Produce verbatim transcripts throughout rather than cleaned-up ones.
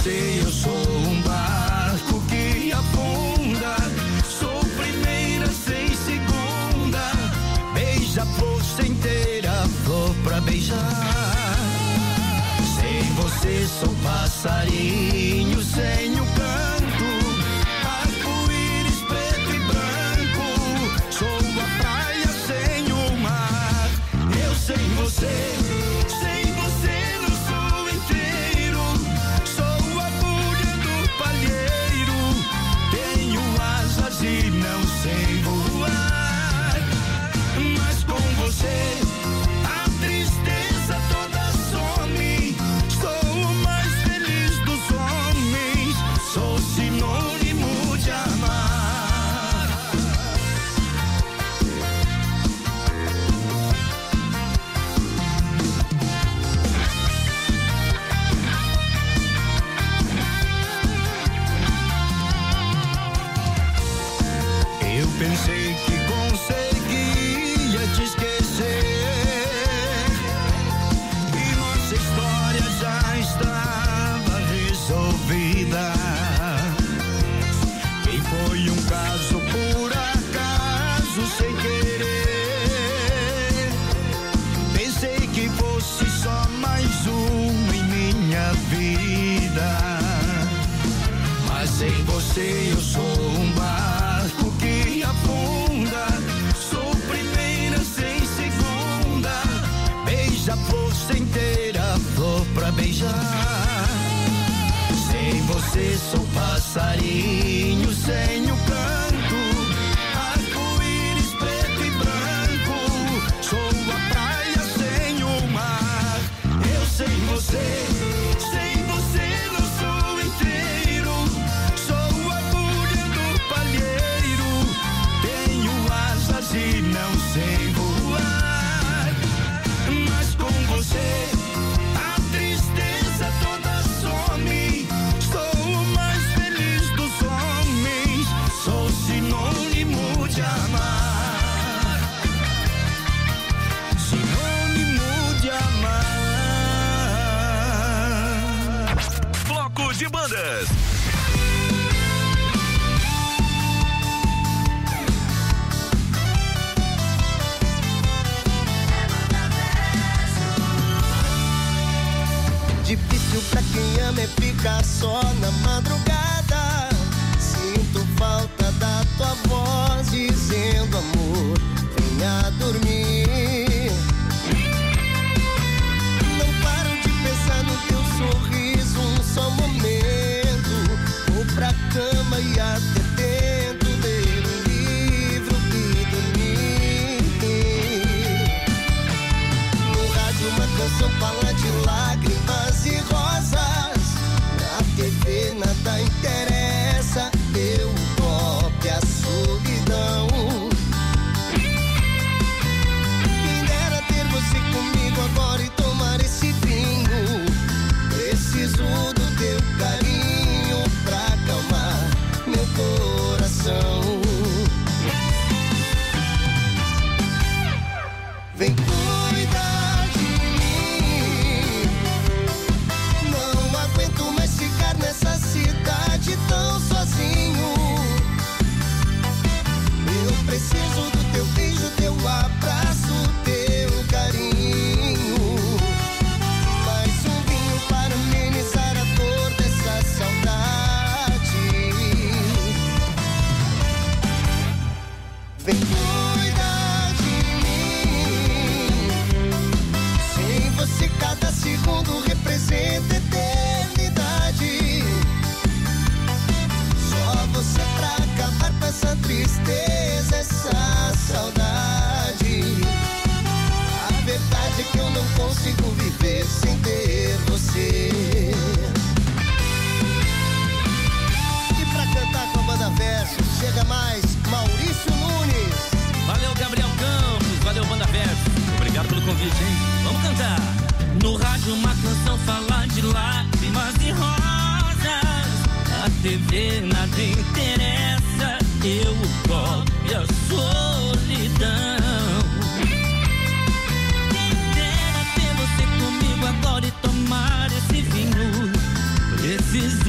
você, eu sou um barco que afunda. Sou primeira sem segunda. Beija-flor sem ter a flor pra beijar. Sem você sou passarinho sem o canto. Arco-íris preto e branco. Sou a praia sem o mar. Eu sem você. E não sei voar, mas com você a tristeza toda some. Sou o mais feliz dos homens, sou sinônimo de amar. Eu pensei que conseguia te esquecer e nossa história já estava resolvida. E foi um caso por acaso, sem querer. Pensei que fosse só mais um em minha vida. Mas sem você eu sou um barco que afunda. Sou primeira sem segunda. Beija-flor sem ter a flor pra beijar. Sem você sou passarinho sem o canto. Arco-íris preto e branco. Sou a praia sem o mar. Eu sem você. Sem você não sou inteiro. Sou a agulha do palheiro. Tenho asas e não sei voar. Mas com você a tristeza toda some. Sou o mais feliz dos homens. Sou sinônimo de amar. Sinônimo de amar. Bloco de bandas. Difícil pra quem ama é ficar só na madrugada. Sinto falta da tua voz dizendo amor, venha dormir. Não paro de pensar no teu sorriso, um só momento. Vou pra cama e até tento ler um livro e dormir. No rádio uma canção fala de lágrimas e rosas. Na T V nada interessa, eu copo a solidão. Quem dera ter você comigo agora e tomar esse vinho. Preciso do teu carinho pra acalmar meu coração. Vem cuidar de mim. Não aguento mais ficar nessa cidade tão sozinho. Eu preciso do teu beijo, teu abraço, teu carinho. Mais um vinho para amenizar a dor dessa saudade. Vem cuidar de mim. Sem você cada segundo representa eternidade. Só você pra acabar com essa tristeza, essa saudade. A verdade é que eu não consigo viver sem ter você. E pra cantar com a banda Versus, chega mais Maurício Nunes. Valeu, Gabriel Campos, valeu, Banda Versus. Obrigado pelo convite, hein? Vamos cantar. No rádio uma canção fala de lágrimas e rosas. A T V nada interessa, eu o copo e a solidão. Quem dera ter você comigo agora e tomar esse vinho. Preciso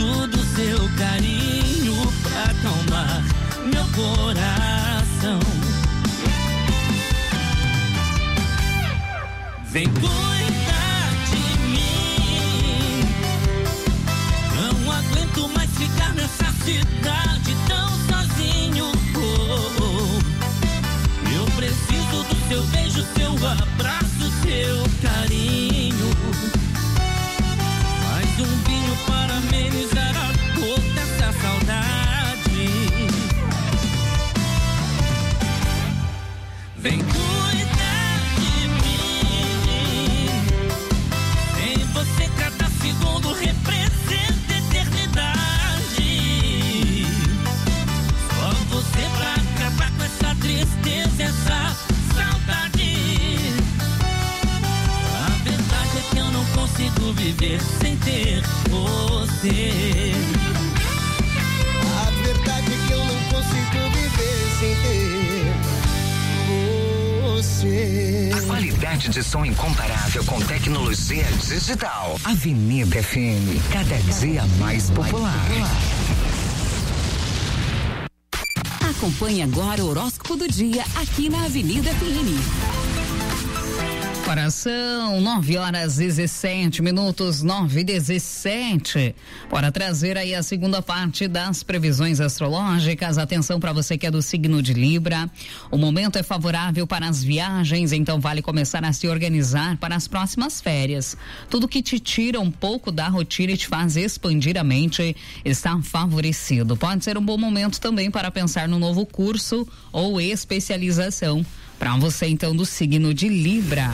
Vem cuidar de mim. Não aguento mais ficar nessa cidade tão sozinho. Oh, oh. Eu preciso do seu beijo, seu abraço, seu carinho. Mais um vinho para amenizar a dor dessa saudade. Vem cuidar de mim. Sem você cada segundo representa eternidade. Só você pra acabar com essa tristeza, essa saudade. A verdade é que eu não consigo viver sem ter você. A verdade é que eu não consigo viver sem ter você. A qualidade de som incomparável com tecnologia digital. Avenida F M, cada dia mais popular. Acompanhe agora o horóscopo do dia aqui na Avenida F M. Agora são nove horas dezessete minutos, nove e dezessete. Bora trazer aí a segunda parte das previsões astrológicas. Atenção para você que é do signo de Libra. O momento é favorável para as viagens, então vale começar a se organizar para as próximas férias. Tudo que te tira um pouco da rotina e te faz expandir a mente está favorecido. Pode ser um bom momento também para pensar no novo curso ou especialização. Para você então do signo de Libra.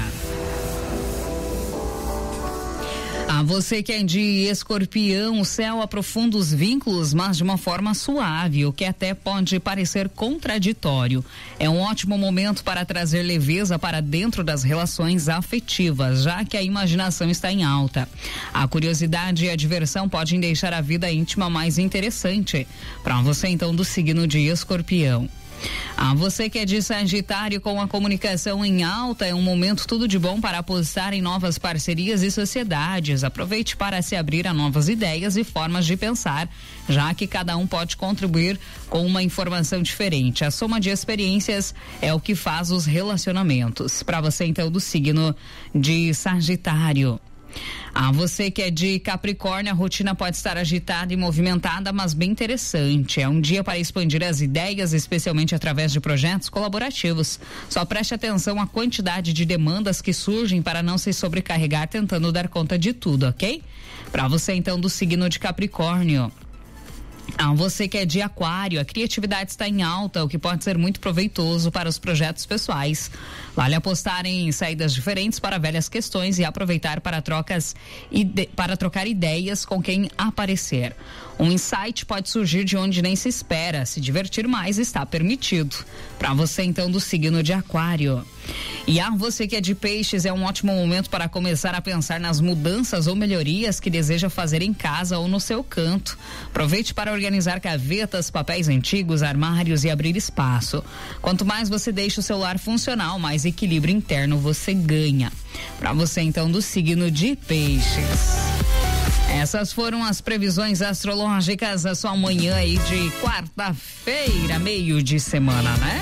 A você que é de Escorpião, o céu aprofunda os vínculos, mas de uma forma suave, o que até pode parecer contraditório. É um ótimo momento para trazer leveza para dentro das relações afetivas, já que a imaginação está em alta. A curiosidade e a diversão podem deixar a vida íntima mais interessante. Para você então do signo de Escorpião. A você que é de Sagitário, com a comunicação em alta, é um momento tudo de bom para apostar em novas parcerias e sociedades. Aproveite para se abrir a novas ideias e formas de pensar, já que cada um pode contribuir com uma informação diferente. A soma de experiências é o que faz os relacionamentos. Para você então do signo de Sagitário. A você que é de Capricórnio, a rotina pode estar agitada e movimentada, mas bem interessante. É um dia para expandir as ideias, especialmente através de projetos colaborativos. Só preste atenção à quantidade de demandas que surgem para não se sobrecarregar tentando dar conta de tudo, ok? Para você então do signo de Capricórnio. Ah, você que é de Aquário, a criatividade está em alta, o que pode ser muito proveitoso para os projetos pessoais. Vale apostar em saídas diferentes para velhas questões e aproveitar para trocas ide- para trocar ideias com quem aparecer. Um insight pode surgir de onde nem se espera. Se divertir mais está permitido. Para você então do signo de Aquário. E a você que é de Peixes, é um ótimo momento para começar a pensar nas mudanças ou melhorias que deseja fazer em casa ou no seu canto. Aproveite para organizar gavetas, papéis antigos, armários e abrir espaço. Quanto mais você deixa o seu lar funcional, mais equilíbrio interno você ganha. Para você então do signo de Peixes. Essas foram as previsões astrológicas da sua manhã aí de quarta-feira, meio de semana, né?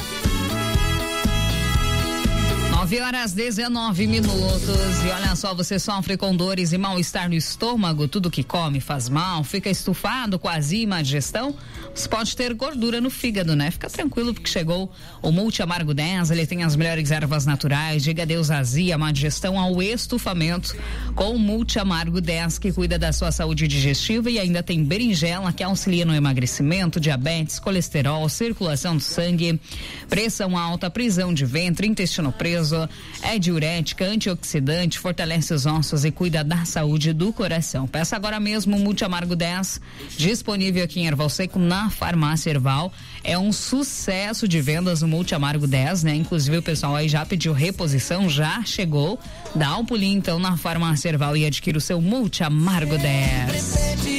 nove horas dezenove minutos. E olha só, você sofre com dores e mal-estar no estômago, tudo que come faz mal, fica estufado com azia e má digestão? Você pode ter gordura no fígado, né? Fica tranquilo porque chegou o Multi Amargo dez, ele tem as melhores ervas naturais, diga adeus à azia, má digestão, ao estufamento com o Multi Amargo dez, que cuida da sua saúde digestiva, e ainda tem berinjela, que auxilia no emagrecimento, diabetes, colesterol, circulação do sangue, pressão alta, prisão de ventre, intestino preso. É diurética, antioxidante, fortalece os ossos e cuida da saúde do coração. Peça agora mesmo o Multi Amargo dez, disponível aqui em Erval Seco, na Farmácia Erval. É um sucesso de vendas o Multi Amargo dez, né? Inclusive o pessoal aí já pediu reposição, já chegou. Dá um pulinho então na Farmácia Erval e adquira o seu Multi Amargo dez.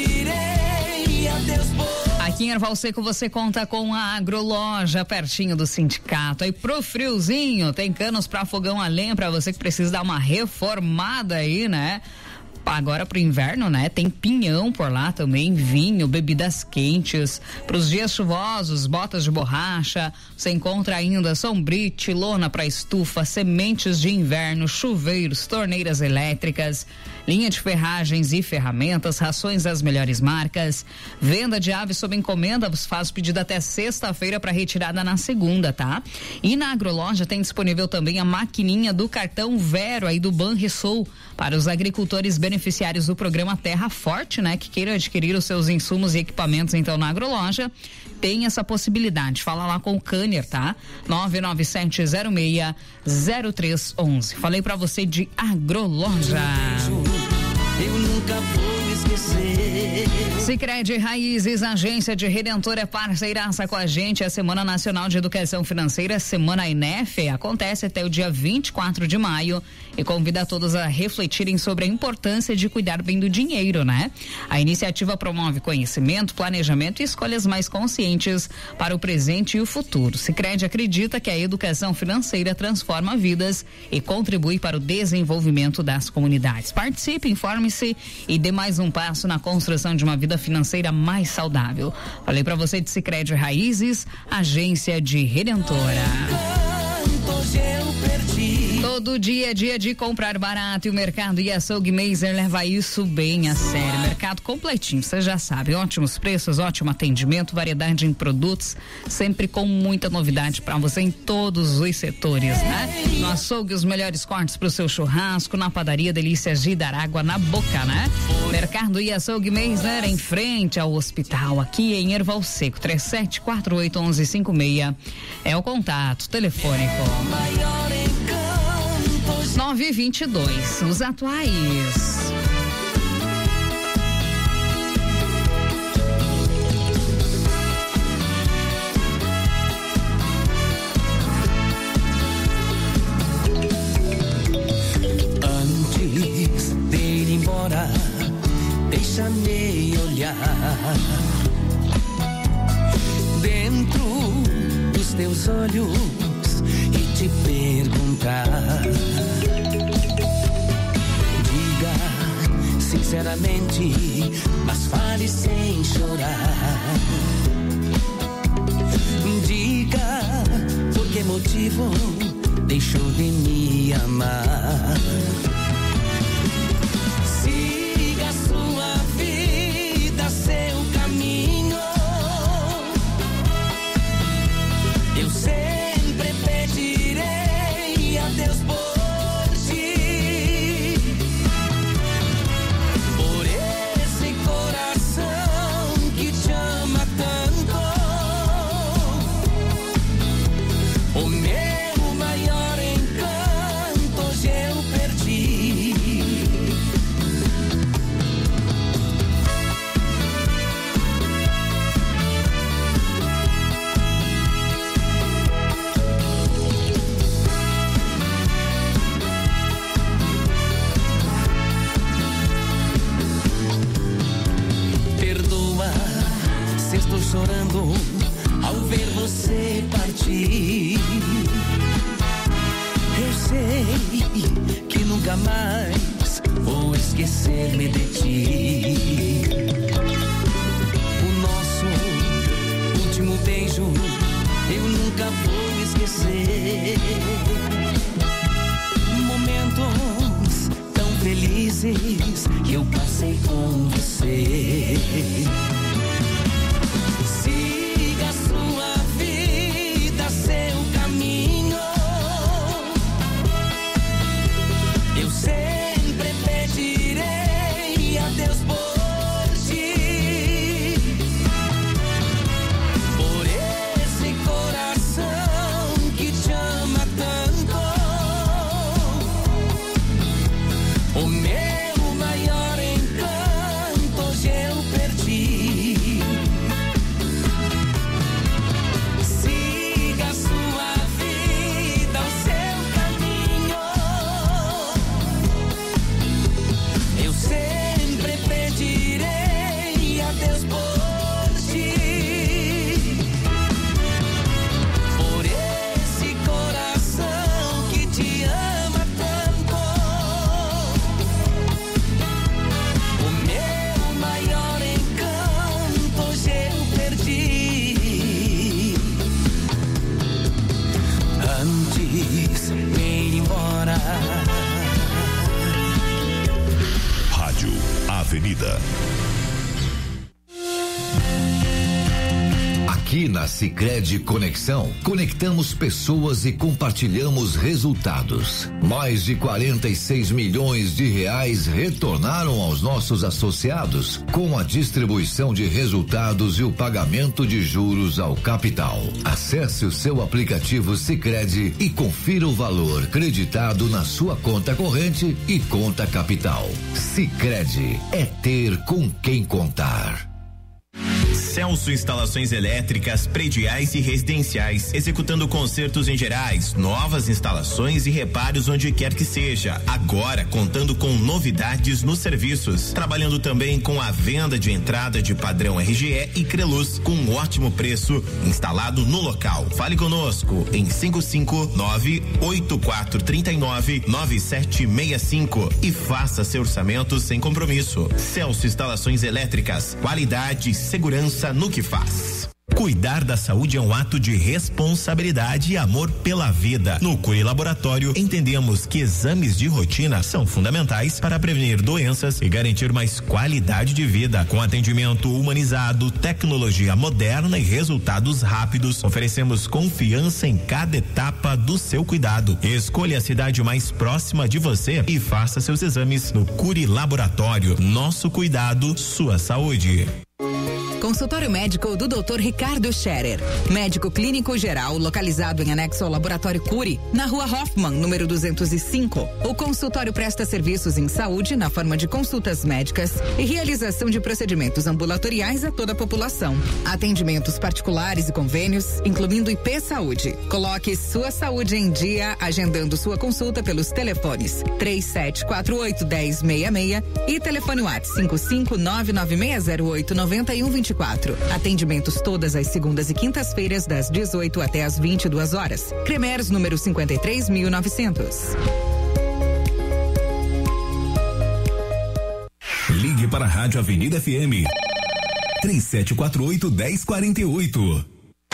Aqui em Erval Seco você conta com a Agroloja, pertinho do sindicato. Aí pro friozinho, tem canos para fogão a lenha para você que precisa dar uma reformada aí, né? Agora pro inverno, né? Tem pinhão por lá também, vinho, bebidas quentes. Pros dias chuvosos, botas de borracha. Você encontra ainda sombrite, lona para estufa, sementes de inverno, chuveiros, torneiras elétricas, linha de ferragens e ferramentas, rações das melhores marcas. Venda de aves sob encomenda, faz o pedido até sexta-feira para retirada na segunda, tá? E na Agroloja tem disponível também a maquininha do cartão Vero aí do Banrisul para os agricultores beneficiários do programa Terra Forte, né? Que queiram adquirir os seus insumos e equipamentos então na Agroloja, tem essa possibilidade. Fala lá com o Câner, tá? nove nove sete zero seis zero três um um. Falei pra você de Agroloja. Eu nunca vou esquecer. Sicredi Raízes, agência de Redentor, é parceiraça com a gente. A Semana Nacional de Educação Financeira, Semana Enef, acontece até o dia vinte e quatro de maio e convida a todos a refletirem sobre a importância de cuidar bem do dinheiro, né? A iniciativa promove conhecimento, planejamento e escolhas mais conscientes para o presente e o futuro. Sicredi acredita que a educação financeira transforma vidas e contribui para o desenvolvimento das comunidades. Participe, informe-se e dê mais um passo na construção de uma vida financeira mais saudável. Falei para você de Sicredi Raízes, agência de Redentora. Todo dia é dia de comprar barato e o Mercado e Açougue Meiser leva isso bem a sério. Mercado completinho, você já sabe, ótimos preços, ótimo atendimento, variedade em produtos, sempre com muita novidade para você em todos os setores, né? No açougue, os melhores cortes para o seu churrasco, na padaria, delícias de dar água na boca, né? Mercado e Açougue Meiser, em frente ao hospital, aqui em Erval Seco. Três sete quatro oito um um cinco seis é o contato telefônico. nove e vinte e dois, os atuais. Antes de ir embora, deixa-me olhar dentro dos teus olhos e te perguntar. Diga sinceramente, mas fale sem chorar. Diga por que motivo deixou de me amar. Siga sua vida, seu caminho. Eu sempre pedirei a Deus por ti, por esse coração que te ama tanto. O meu maior encanto hoje eu perdi. Perdoa se estou chorando ao ver você partir. Eu sei que nunca mais vou esquecer-me de ti. O nosso último beijo eu nunca vou esquecer. Momentos tão felizes que eu passei com você. Siga sua vida, seu caminho. Eu sempre pedirei a Deus por ti, por esse coração que te ama tanto. O meu maior encanto hoje eu perdi. Siga sua vida, o seu caminho. Eu sempre pedirei a Deus por ti, por esse coração que te ama tanto. Avenida. Aqui na Sicredi Conexão, conectamos pessoas e compartilhamos resultados. Mais de quarenta e seis milhões de reais retornaram aos nossos associados com a distribuição de resultados e o pagamento de juros ao capital. Acesse o seu aplicativo Sicredi e confira o valor creditado na sua conta corrente e conta capital. Sicredi é ter com quem contar. Celso Instalações Elétricas, Prediais e Residenciais, executando consertos em gerais, novas instalações e reparos onde quer que seja. Agora contando com novidades nos serviços, trabalhando também com a venda de entrada de padrão R G E e Creluz com um ótimo preço, instalado no local. Fale conosco em cinco cinco nove oito quatro três nove nove sete seis cinco e faça seu orçamento sem compromisso. Celso Instalações Elétricas, qualidade e segurança no que faz. Cuidar da saúde é um ato de responsabilidade e amor pela vida. No Curi Laboratório, entendemos que exames de rotina são fundamentais para prevenir doenças e garantir mais qualidade de vida. Com atendimento humanizado, tecnologia moderna e resultados rápidos, oferecemos confiança em cada etapa do seu cuidado. Escolha a cidade mais próxima de você e faça seus exames no Curi Laboratório. Nosso cuidado, sua saúde. Consultório médico do doutor Ricardo Scherer, médico clínico geral, localizado em anexo ao Laboratório Curi, na Rua Hoffman, número duzentos e cinco. O consultório presta serviços em saúde na forma de consultas médicas e realização de procedimentos ambulatoriais a toda a população. Atendimentos particulares e convênios, incluindo I P Saúde. Coloque sua saúde em dia, agendando sua consulta pelos telefones três sete quatro oito, um zero seis seis e telefone WhatsApp cinco cinco nove nove seis zero oito nove um dois quatro. Atendimentos todas as segundas e quintas-feiras das dezoito até as vinte e duas horas. Cremers número cinquenta e três mil e novecentos. Ligue para a Rádio Avenida F M três sete quatro oito, um zero quatro oito.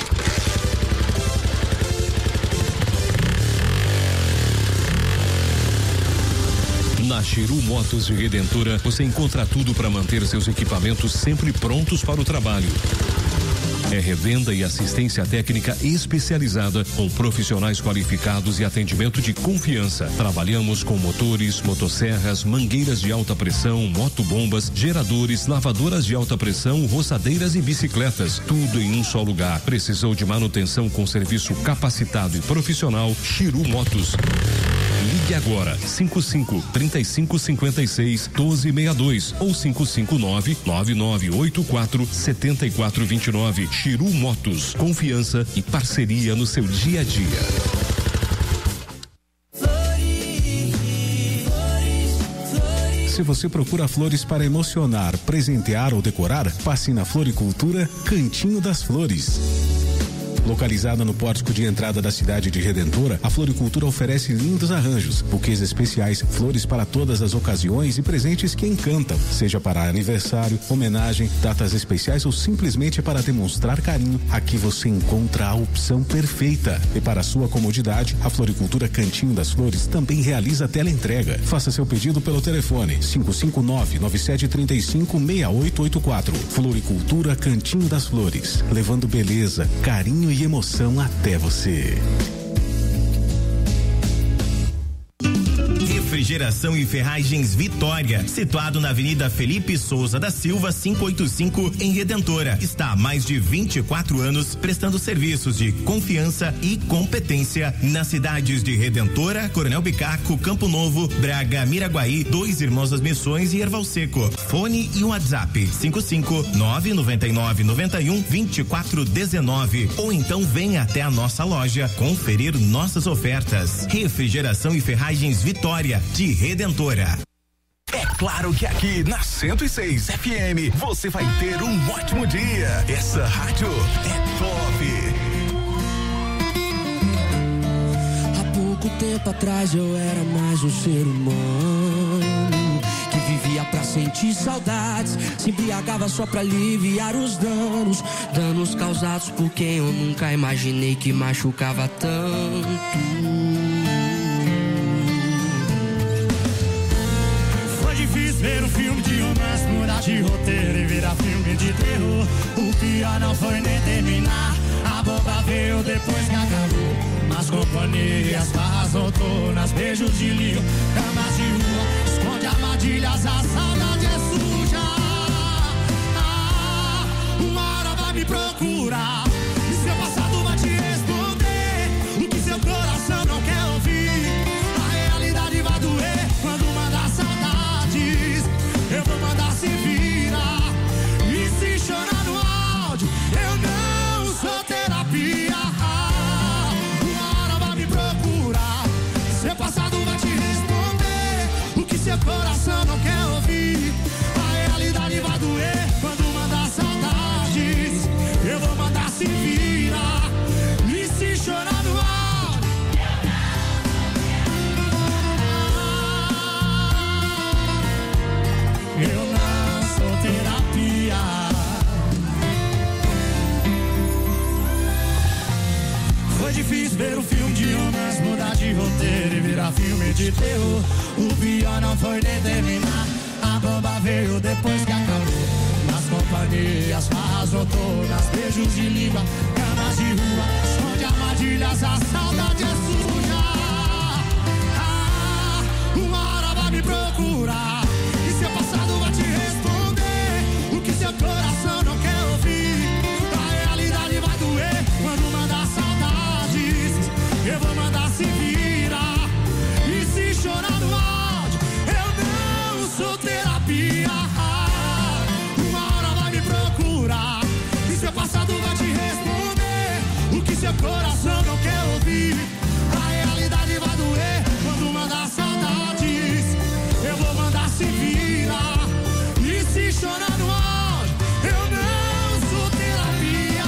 Na Chiru Motos de Redentora, você encontra tudo para manter seus equipamentos sempre prontos para o trabalho. É revenda e assistência técnica especializada com profissionais qualificados e atendimento de confiança. Trabalhamos com motores, motosserras, mangueiras de alta pressão, motobombas, geradores, lavadoras de alta pressão, roçadeiras e bicicletas. Tudo em um só lugar. Precisou de manutenção com serviço capacitado e profissional? Chiru Motos. Ligue agora cinco cinco, três cinco cinco seis, um dois seis dois ou cinco cinco nove, nove nove oito quatro, sete quatro dois nove. Chiru Motos, confiança e parceria no seu dia a dia. Se você procura flores para emocionar, presentear ou decorar, passe na Floricultura Cantinho das Flores. Localizada no pórtico de entrada da cidade de Redentora, a Floricultura oferece lindos arranjos, buquês especiais, flores para todas as ocasiões e presentes que encantam, seja para aniversário, homenagem, datas especiais ou simplesmente para demonstrar carinho. Aqui você encontra a opção perfeita. E para sua comodidade, a Floricultura Cantinho das Flores também realiza teleentrega. Faça seu pedido pelo telefone cinco cinco nove, nove sete três cinco, seis oito oito quatro. Floricultura Cantinho das Flores, levando beleza, carinho e emoção até você. Refrigeração e Ferragens Vitória, situado na Avenida Felipe Souza da Silva, quinhentos e oitenta e cinco, em Redentora. Está há mais de vinte e quatro anos prestando serviços de confiança e competência nas cidades de Redentora, Coronel Bicaco, Campo Novo, Braga, Miraguaí, Dois Irmãos das Missões e Erval Seco. Fone e WhatsApp cinco cinco nove nove nove nove um dois quatro um nove ou então venha até a nossa loja conferir nossas ofertas. Refrigeração e Ferragens Vitória de Redentora. É claro que aqui na cento e seis F M você vai ter um ótimo dia. Essa rádio é top. Há pouco tempo atrás eu era mais um ser humano que vivia pra sentir saudades, se embriagava só pra aliviar os danos, danos causados por quem eu nunca imaginei que machucava tanto. Foi difícil ver um filme de romance no de roteiro e vira filme de terror. O pior não foi nem terminar, a bomba veio depois que acabou. Nas companhias, barras noturnas, beijos de língua, camas de rua, esconde armadilhas, a saudade é suja. Ah, uma hora vai me procurar e seu passado vai te responder o que seu coração não quer ouvir. A realidade vai doer quando mandar saudades. Eu vou mandar se virar e se chorar no áudio. Eu não sou terapia. Uma hora vai me procurar, seu passado vai te responder o que seu coração não quer ouvir. A realidade vai doer quando mandar saudades. Eu vou mandar se virar e se chorar no áudio. Eu não sou terapia. Foi difícil ver o filme de homens mudar de roteiro e virar filme de terror. O pior não foi nem terminar, a bomba veio depois que acabou. Nas companhias, farras noturnas, beijos de língua, camas de rua, esconde armadilhas, a saudade é suja. Ah, uma hora vai me procurar e seu passado vai te responder o que seu coração não quer ouvir. A realidade vai doer quando mandar saudades. Eu vou mandar se virar e se chorar no áudio. Eu não sou terapia. Uma hora vai me procurar e seu passado vai te responder o que seu coração não quer ouvir. A realidade vai doer quando mandar saudades. Eu vou mandar se virar e se chorar no áudio. Eu não sou terapia.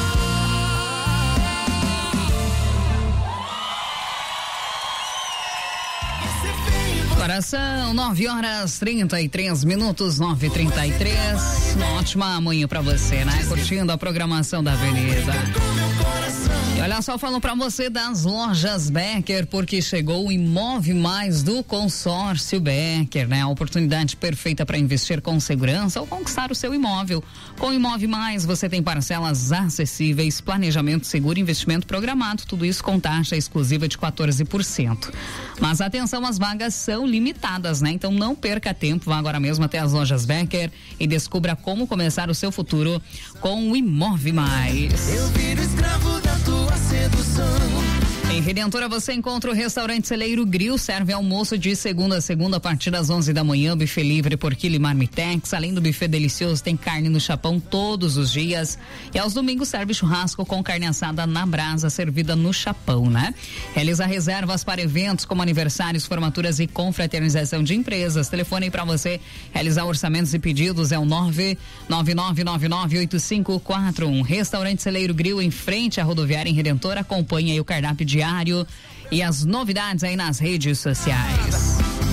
Coração, nove horas trinta e três minutos, nove e trinta e três. Uma ótima manhã pra você, né? Curtindo a programação da Avenida. E olha só, falando pra você das lojas Becker, porque chegou o Imove Mais do Consórcio Becker, né? A oportunidade perfeita para investir com segurança ou conquistar o seu imóvel. Com o Imove Mais, você tem parcelas acessíveis, planejamento seguro, investimento programado, tudo isso com taxa exclusiva de quatorze por cento. Mas atenção, as vagas são limitadas, né? Então não perca tempo, vá agora mesmo até as lojas Becker e descubra como começar o seu futuro com o Imove Mais. Eu viro escravo da tua sedução. Em Redentora você encontra o restaurante Celeiro Grill, serve almoço de segunda a segunda a partir das onze da manhã, buffet livre por quilo e marmitex. Além do buffet delicioso, tem carne no chapão todos os dias. E aos domingos serve churrasco com carne assada na brasa, servida no chapão, né? Realiza reservas para eventos como aniversários, formaturas e confraternização de empresas. Telefone para você realizar orçamentos e pedidos é o nove nove nove nove nove oito cinco quatro um. Restaurante Celeiro Grill, em frente à rodoviária em Redentora. Acompanhe aí o cardápio diário e as novidades aí nas redes sociais.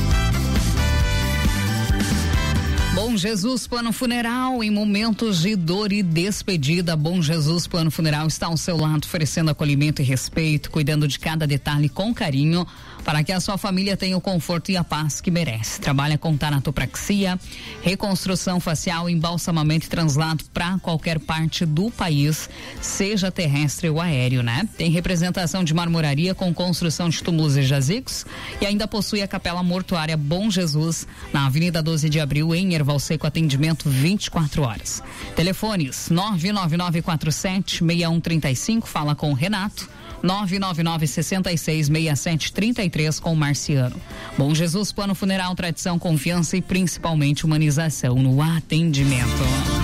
Bom Jesus Plano Funeral, em momentos de dor e despedida, Bom Jesus Plano Funeral está ao seu lado, oferecendo acolhimento e respeito, cuidando de cada detalhe com carinho, para que a sua família tenha o conforto e a paz que merece. Trabalha com tanatopraxia, reconstrução facial, embalsamamento e translado para qualquer parte do país, seja terrestre ou aéreo, né? Tem representação de marmoraria com construção de túmulos e jazigos e ainda possui a capela mortuária Bom Jesus, na Avenida doze de Abril, em Erval Seco, atendimento vinte e quatro horas. Telefones nove nove nove quatro sete seis um três cinco, fala com o Renato. nove nove nove seis seis seis sete três três com o Marciano. Bom Jesus Plano Funeral, tradição, confiança e principalmente humanização no atendimento.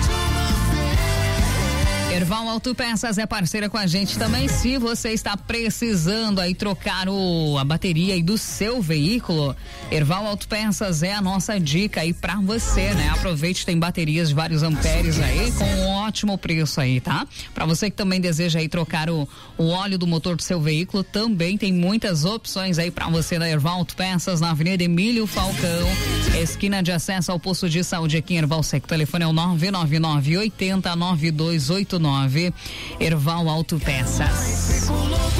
Erval Autopeças é parceira com a gente também. Se você está precisando aí trocar o, a bateria aí do seu veículo, Erval Autopeças é a nossa dica aí pra você, né? Aproveite, tem baterias de vários amperes aí com um ótimo preço aí, tá? Pra você que também deseja aí trocar o, o óleo do motor do seu veículo, também tem muitas opções aí pra você da Erval Autopeças, na Avenida Emílio Falcão, esquina de acesso ao posto de saúde aqui em Erval Seco. O telefone é o nove nove nove oito zero nove dois oito nove. Erval Autopeças.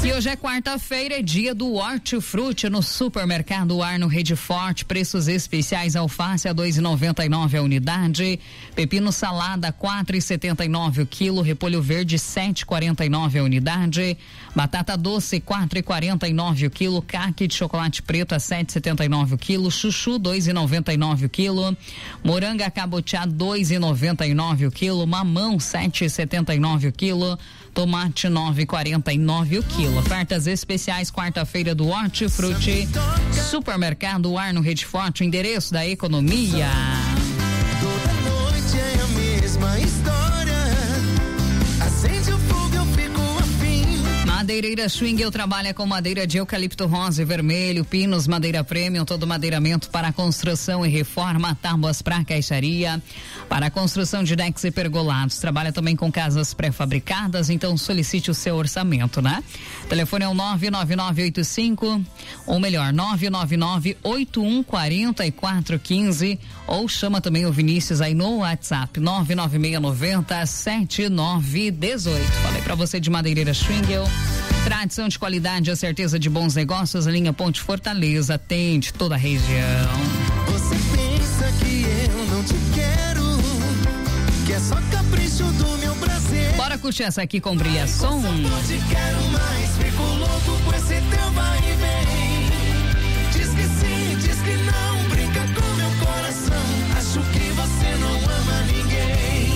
E hoje é quarta-feira, é dia do hortifruti no Supermercado Arno Rede Forte. Preços especiais: alface a dois e noventa e nove a unidade, pepino salada quatro e setenta e nove o quilo, repolho verde sete e quarenta e nove a unidade, batata doce quatro e quarenta e nove o quilo, caque de chocolate preto a sete e setenta e nove o quilo, chuchu dois e noventa e nove o quilo, moranga cabotiá dois e noventa e nove o quilo, mamão sete e setenta e nove o quilo, tomate nove e quarenta e nove o quilo. Ofertas especiais quarta-feira do Hortifruti. Supermercado Arno Rede Forte, o endereço da economia. Toda noite é a mesma história. Acende o fogo, eu fico afim. Madeireira Schwingel trabalha com madeira de eucalipto rosa e vermelho, pinos, madeira premium, todo madeiramento para construção e reforma, tábuas para caixaria, para a construção de decks e pergolados. Trabalha também com casas pré-fabricadas, então solicite o seu orçamento, né? O telefone é o nove nove nove oito cinco, ou melhor, nove nove nove oito um quatro quatro um cinco, ou chama também o Vinícius aí no WhatsApp nove nove seis nove zero sete nove um oito. Falei pra você de Madeireira Schwingel. Tradição de qualidade e a certeza de bons negócios. A linha Ponte Fortaleza atende toda a região. Você pensa que eu não te quero, que é só capricho do meu prazer. Bora curtir essa aqui com Brilha Som. Não te quero mais, fico louco com esse teu vai e vem. Diz que sim, diz que não, brinca com meu coração. Acho que você não ama ninguém.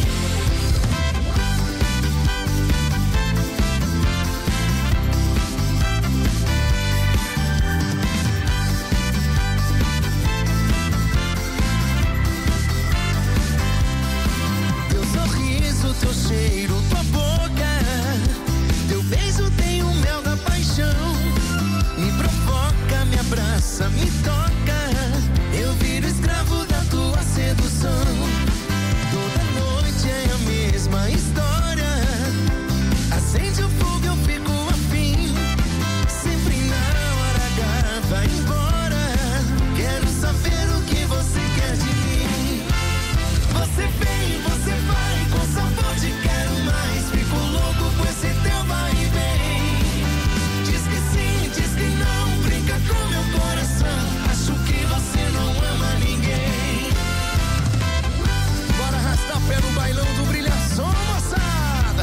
Teu cheiro, tua boca, teu beijo tem o mel da paixão. Me provoca, me abraça, me toca. Eu viro escravo da tua sedução. Toda noite é a mesma história. Acende o fogo, eu fico afim. Sempre na hora H vai embora. Quero saber o que você quer de mim. Você vem, você vai. Com sabor de quero mais, fico louco com esse teu vai e vem. Diz que sim, diz que não, brinca com meu coração. Acho que você não ama ninguém. Bora arrastar pé no bailão do Brilhação, moçada.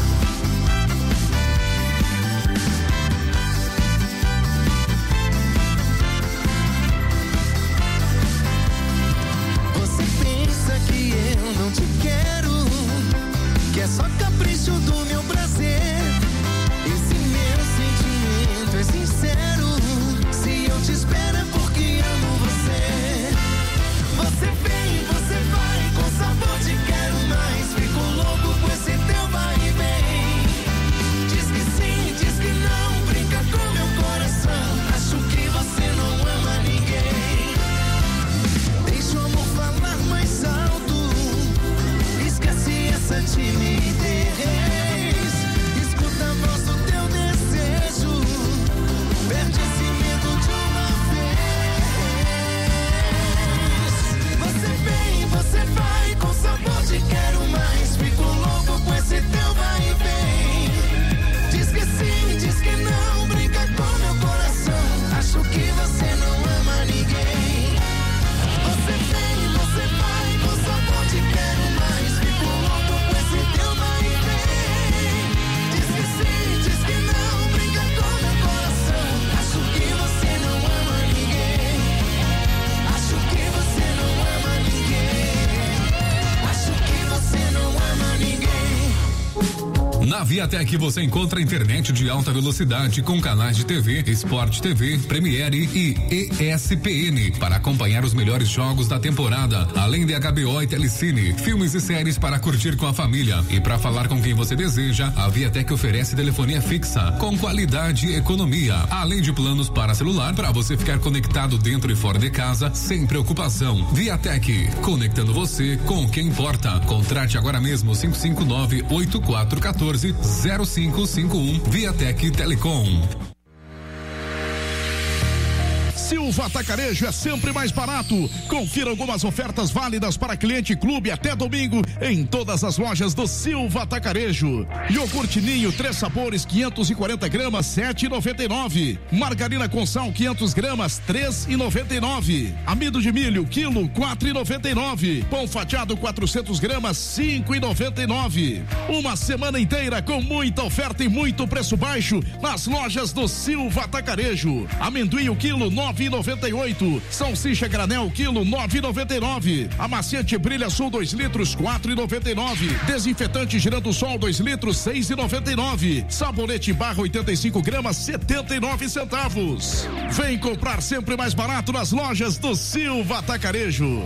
Você pensa que eu não te quero, que é só capricho do meu prazer. Esse meu sentimento é sincero. Se eu te espero é porque amo você. Você vem, você vai, com sabor de quero mais. Fico louco com esse teu vai e vem. Diz que sim, diz que não, brinca com meu coração. Acho que você não ama ninguém. Deixa o amor falar mais alto. Esquece essa timidez. Escuta a voz do teu desejo. Perde esse medo de uma vez. Você vem, você vai, com sabor de quero mais. Fico louco com esse teu vai e vem. Diz que sim, diz que não, brinca com meu coração. Acho que você não ama ninguém. Você vem, você vai, com sabor de quero mais. Fico louco com esse teu vai e vem. Diz que sim, diz que não, brinca com meu coração. Acho que você não ama ninguém. Acho que você não ama ninguém. Acho que você não ama ninguém. Na Viatec você encontra internet de alta velocidade com canais de T V, Sport T V, Premiere e E S P N para acompanhar os melhores jogos da temporada, além de H B O e Telecine, filmes e séries para curtir com a família. E para falar com quem você deseja, a Viatec oferece telefonia fixa com qualidade e economia, além de planos para celular para você ficar conectado dentro e fora de casa sem preocupação. Viatec, conectando você com quem importa. Contrate agora mesmo cinco cinco nove oito quatro um quatro zero cinco cinco um Viatec Telecom. Se o Silva Atacarejo é sempre mais barato. Confira algumas ofertas válidas para cliente clube até domingo em todas as lojas do Silva Atacarejo. Iogurte Ninho, três sabores, quinhentos e quarenta gramas, sete e noventa e nove. Margarina com sal, quinhentos gramas, três e noventa e nove. Amido de milho, quilo, quatro e noventa e nove. Pão fatiado, quatrocentos gramas, cinco e noventa e nove. Uma semana inteira com muita oferta e muito preço baixo nas lojas do Silva Atacarejo. Amendoim o quilo, nove e noventa e oito. Salsicha granel quilo, nove e noventa e nove. Amaciante Brilha Sul dois litros, quatro e noventa e nove. Desinfetante Girando Sol dois litros, seis e noventa e nove. Sabonete Barra oitenta e cinco gramas, setenta e nove centavos. Vem comprar sempre mais barato nas lojas do Silva Atacarejo.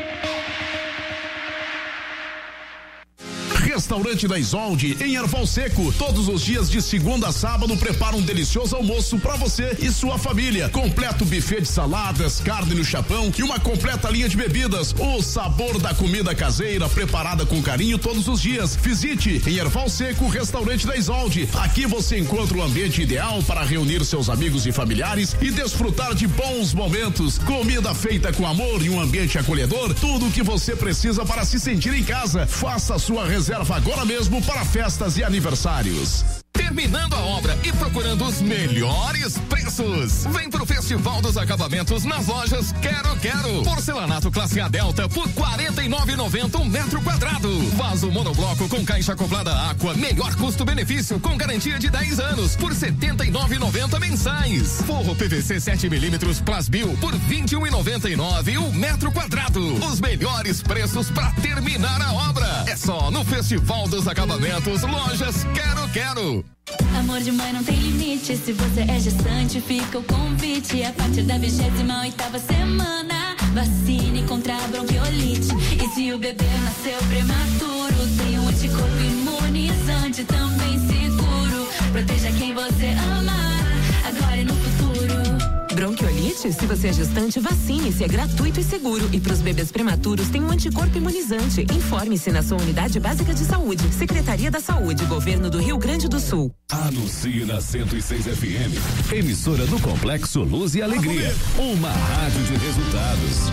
Restaurante da Isolde, em Erval Seco. Todos os dias de segunda a sábado prepara um delicioso almoço para você e sua família. Completo buffet de saladas, carne no chapão e uma completa linha de bebidas. O sabor da comida caseira preparada com carinho todos os dias. Visite em Erval Seco, Restaurante da Isolde. Aqui você encontra o ambiente ideal para reunir seus amigos e familiares e desfrutar de bons momentos. Comida feita com amor e um ambiente acolhedor. Tudo o que você precisa para se sentir em casa. Faça a sua reserva agora mesmo para festas e aniversários. Terminando a obra e procurando os melhores preços. Vem pro Festival dos Acabamentos nas lojas Quero Quero. Porcelanato classe A Delta por quarenta e nove reais e noventa centavos um metro quadrado. Vaso monobloco com caixa acoplada Aqua. Melhor custo-benefício com garantia de dez anos por setenta e nove reais e noventa centavos mensais. Forro P V C sete milímetros Plasbil por vinte e um reais e noventa e nove centavos um metro quadrado. Os melhores preços para terminar a obra. É só no Festival dos Acabamentos, lojas Quero Quero. Amor de mãe não tem limite. Se você é gestante, fica o convite. A partir da vigésima oitava semana, vacine contra a bronquiolite. E se o bebê nasceu prematuro, tem um anticorpo imunizante também seguro. Proteja quem você ama, agora e no futuro. Bronquiolite? Se você é gestante, vacine-se, é gratuito e seguro. E para os bebês prematuros tem um anticorpo imunizante. Informe-se na sua unidade básica de saúde. Secretaria da Saúde, Governo do Rio Grande do Sul. Anuncie na cento e seis F M. Emissora do Complexo Luz e Alegria. Uma rádio de resultados.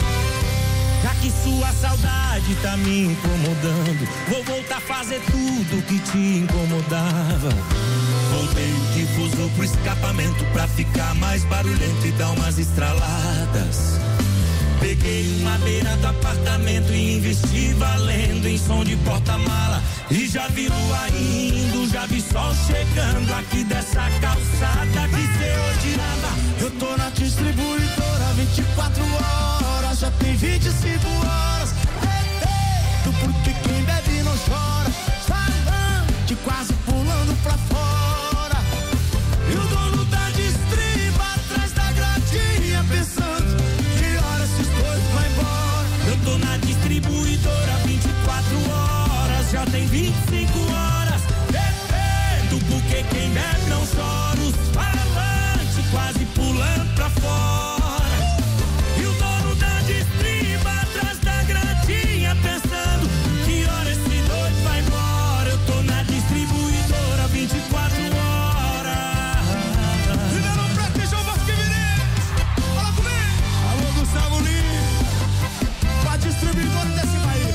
Já que sua saudade tá me incomodando, vou voltar a fazer tudo que te incomodava. Voltei o difusor pro escapamento pra ficar mais barulhento e dar umas estraladas. Peguei uma beira do apartamento e investi valendo em som de porta-mala. E já vi lua indo, já vi sol chegando aqui dessa calçada que cê odiava. Eu tô na distribuidora vinte e quatro horas, já tem vinte e cinco horas. Ei, ei, do porque quem bebe não chora, falante quase pulando pra fora. E o dono da distriba atrás da gradinha pensando que hora esses dois vão embora. Eu tô na distribuidora vinte e quatro horas, já tem vinte e cinco horas. Bebendo porque quem bebe não chora. Os falantes quase pulando pra fora. E o dono da distriba atrás da gradinha pensando que hora esse doido vai embora. Eu tô na distribuidora vinte e quatro horas. Ribeirão Preto e João Vasco Vinícius. Fala comigo. Alô, Gustavo Lima. Com a distribuidora desse país.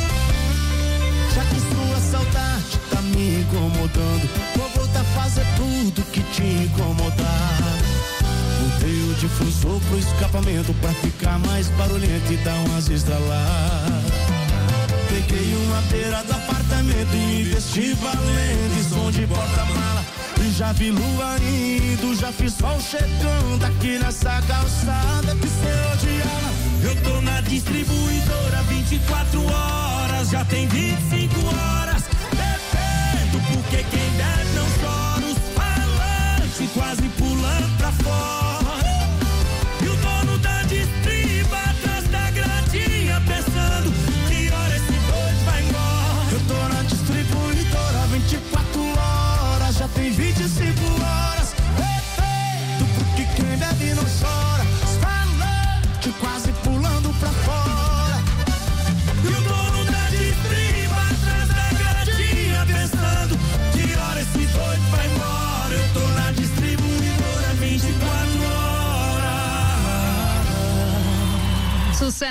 Já que sua saudade tá me incomodando, vou voltar a fazer tudo que te incomodar. Mudei o difusor pro escapamento pra ficar mais barulhento e dar umas estraladas. Peguei uma beira do apartamento e investi valendo em som de porta-mala. E já vi lua indo, já fiz sol chegando aqui nessa calçada que cê odiava. Eu tô na distribuidora vinte e quatro horas, já tem vinte e cinco horas. Bebendo porque quem bebe não chora. Os falantes quase pulando pra fora. E o dono da distriba atrás da gradinha pensando que hora esse doido vai embora. Eu tô na distribuidora vinte e quatro horas, já tem vinte e cinco horas. Bebendo porque quem bebe não chora. Os falantes quase pulando pra fora. E o dono da distriba atrás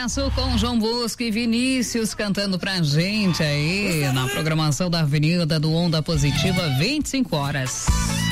sucesso com João Bosco e Vinícius cantando pra gente aí na programação da Avenida do Onda Positiva, vinte e cinco horas.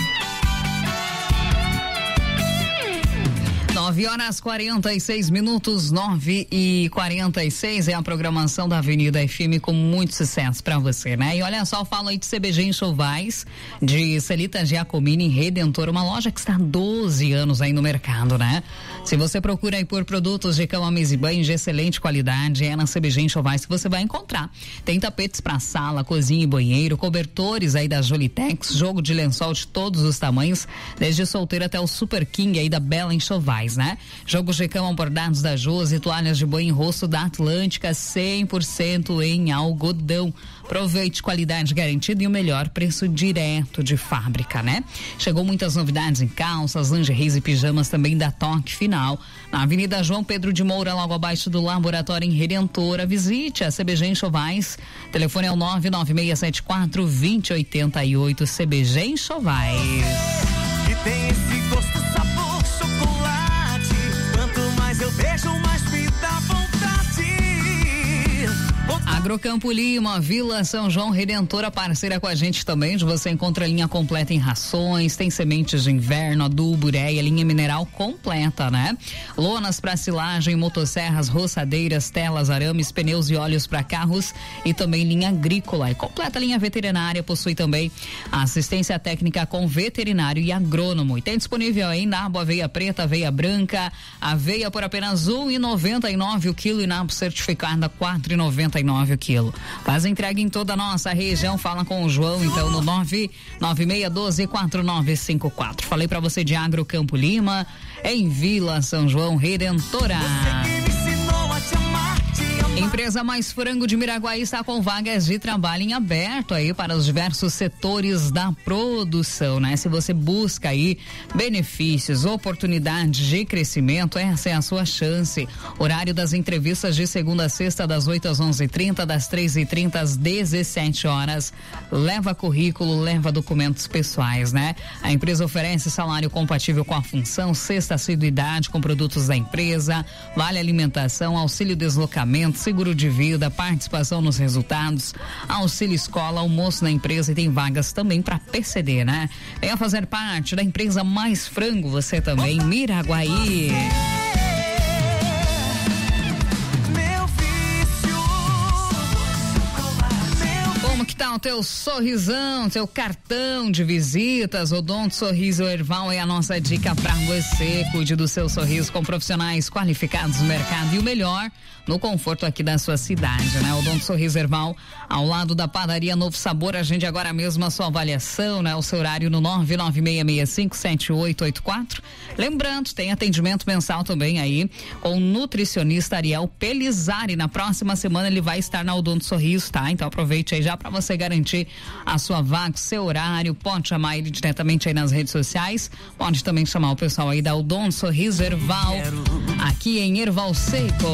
nove horas quarenta e seis minutos, nove e quarenta e seis é a programação da Avenida F M com muito sucesso pra você, né? E olha só, eu falo aí de C B G Enxovais, de Celita Giacomini Redentor, uma loja que está há doze anos aí no mercado, né? Se você procura aí por produtos de cama, mesa e banho de excelente qualidade, é na C B G Enxovais que você vai encontrar. Tem tapetes pra sala, cozinha e banheiro, cobertores aí da Jolitex, jogo de lençol de todos os tamanhos, desde solteiro até o Super King aí da Bela Enxovais, né? Jogos de cama bordados da Josi, toalhas de banho em rosto da Atlântica, cem por cento em algodão. Aproveite, qualidade garantida e o melhor preço direto de fábrica, né? Chegou muitas novidades em calças, lingeries e pijamas também da Toque Final. Na Avenida João Pedro de Moura, logo abaixo do Laboratório em Redentora. Visite a C B G Enxovais. Telefone é o nove nove seis sete quatro, dois zero oito oito. C B G Enxovais. Que tem esse gosto, sabor, chocolate. Quanto mais eu beijo, mais me dá vontade. Agrocampo Lima, Vila São João Redentora, parceira com a gente também. Você encontra a linha completa em rações, tem sementes de inverno, adubo, ureia, linha mineral completa, né? Lonas para silagem, motosserras, roçadeiras, telas, arames, pneus e óleos para carros e também linha agrícola. E completa linha veterinária, possui também assistência técnica com veterinário e agrônomo. E tem disponível aí nabo, aveia preta, aveia branca, aveia por apenas um real e noventa e nove o quilo e nabo certificada quatro reais e noventa e nove o quilo. Faz entrega em toda a nossa região. Fala com o João, então, no nove nove seis um dois, quatro nove cinco quatro. Falei pra você de Agrocampo Lima, em Vila São João Redentora. Empresa Mais Frango de Miraguaí está com vagas de trabalho em aberto aí para os diversos setores da produção, né? Se você busca aí benefícios, oportunidades de crescimento, essa é a sua chance. Horário das entrevistas de segunda a sexta, das oito às onze e trinta, das treze e trinta às dezessete horas. Leva currículo, leva documentos pessoais, né? A empresa oferece salário compatível com a função, sexta assiduidade com produtos da empresa, vale alimentação, auxílio deslocamento, seguro de vida, participação nos resultados, auxílio escola, almoço na empresa e tem vagas também para P C D, né? Venha fazer parte da empresa Mais Frango, você também, Miraguaí. Como que tá o teu sorrisão, teu cartão de visitas? Odonto Sorriso Erval é a nossa dica pra você. Cuide do seu sorriso com profissionais qualificados no mercado e o melhor no conforto aqui da sua cidade, né? Odonto Sorriso Erval, ao lado da padaria Novo Sabor. Agende agora mesmo a sua avaliação, né? O seu horário no nove nove seis seis cinco sete oito oito quatro. Lembrando, tem atendimento mensal também aí com o nutricionista Ariel Pelizari. Na próxima semana ele vai estar na Odonto Sorriso, tá? Então aproveite aí já para você garantir a sua vaga, seu horário. Pode chamar ele diretamente aí nas redes sociais. Pode também chamar o pessoal aí da Odonto Sorriso Erval, aqui em Erval Seco.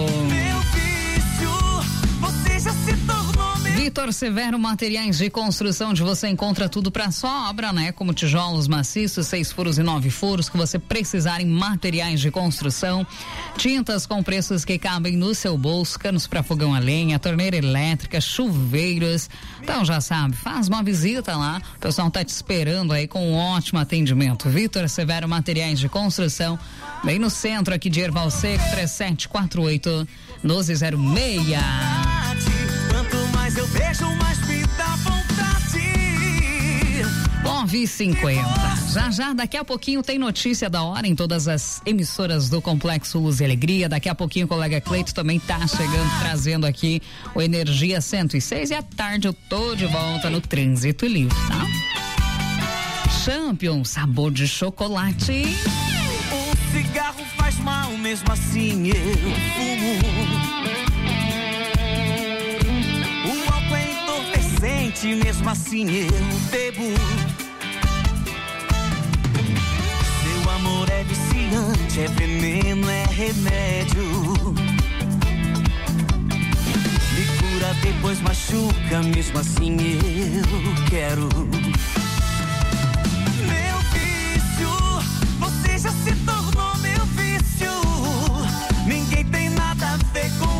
Vitor Severo Materiais de Construção, onde você encontra tudo para sua obra, né? Como tijolos maciços, seis furos e nove furos, que você precisar em materiais de construção, tintas com preços que cabem no seu bolso, canos para fogão a lenha, torneira elétrica, chuveiros. Então já sabe, faz uma visita lá, o pessoal tá te esperando aí com um ótimo atendimento. Vitor Severo Materiais de Construção, bem no centro aqui de Erval Seco, três sete quatro oito, um dois zero seis. Mas eu beijo, mais me dá vontade. nove e cinquenta. Já já, daqui a pouquinho tem notícia da hora em todas as emissoras do Complexo Luz e Alegria. Daqui a pouquinho o colega Cleito também tá chegando, trazendo aqui o Energia cento e seis. E à tarde eu tô de volta no Trânsito Livre, tá? Champion, sabor de chocolate. O cigarro faz mal, mesmo assim eu fumo. Mesmo assim eu bebo. Seu amor é viciante, é veneno, é remédio. Me cura, depois machuca, mesmo assim eu quero. Meu vício, você já se tornou meu vício. Ninguém tem nada a ver com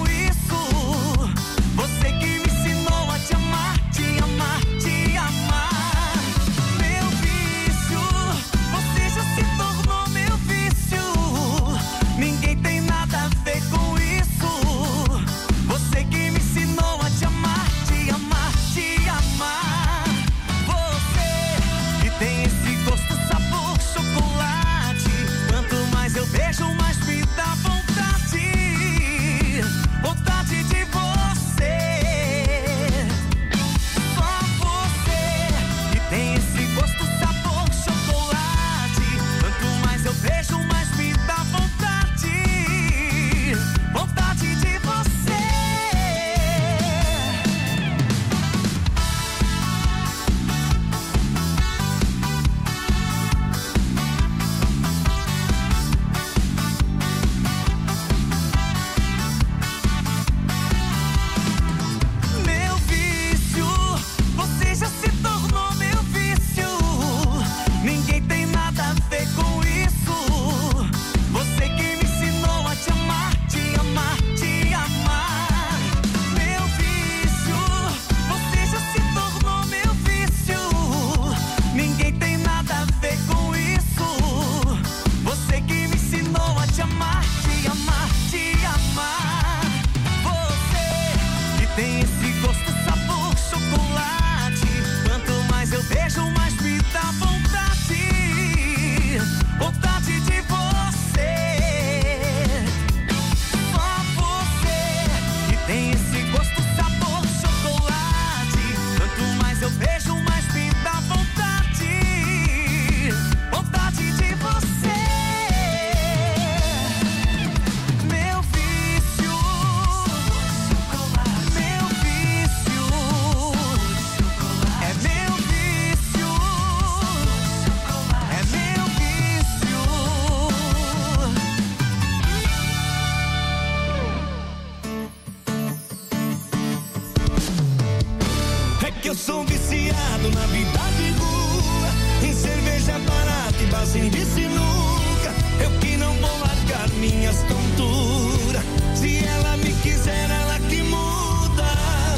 que eu sou viciado na vida de rua, em cerveja barata e barzinho de sinuca. Eu que não vou largar minhas tonturas. Se ela me quiser, ela que muda.